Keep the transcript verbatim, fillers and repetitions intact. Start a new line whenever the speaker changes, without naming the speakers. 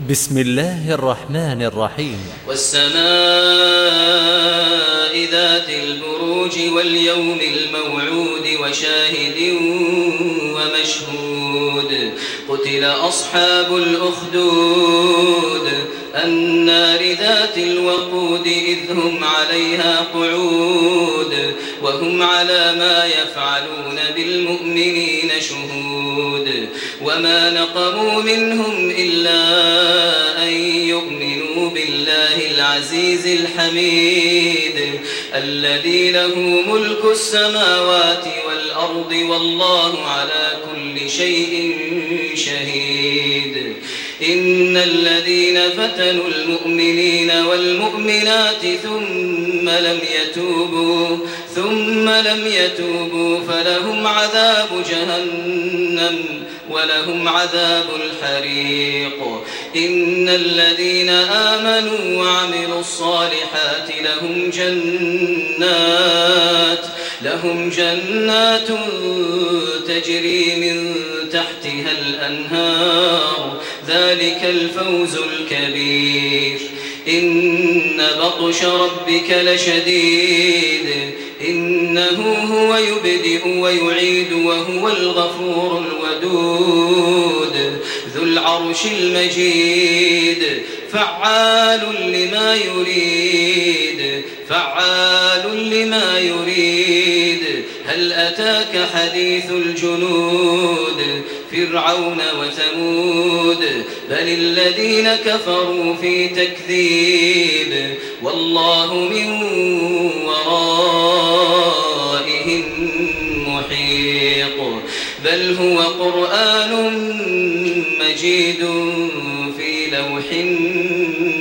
بسم الله الرحمن الرحيم.
والسماء ذات البروج واليوم الموعود وشاهد ومشهود. قتل أصحاب الأخدود النار ذات الوقود إذ هم عليها قعود وهم على ما يفعلون بالمؤمنين شهود. وما نقموا منهم إلا أن يؤمنوا بالله العزيز الحميد الذي له ملك السماوات والأرض والله على كل شيء شهيد. إن الذين فتنوا المؤمنين والمؤمنات ثم لم يتوبوا ثم لم يتوبوا فلهم عذاب جهنم ولهم عذاب الحريق. إن الذين آمنوا وعملوا الصالحات لهم جنات لهم جنات تجري من تحتها الأنهار ذلك الفوز الكبير. إن بطش ربك لشديد إنه هو يبدئ ويعيد وهو الغفور الودود ذو العرش المجيد فعال لما يريد فعال لما يريد. هل أتاك حديث الجنود فرعون وثمود بل الذين كفروا في تكذيب والله من ورائهم محيط. بل هو قرآن مجيد في لوح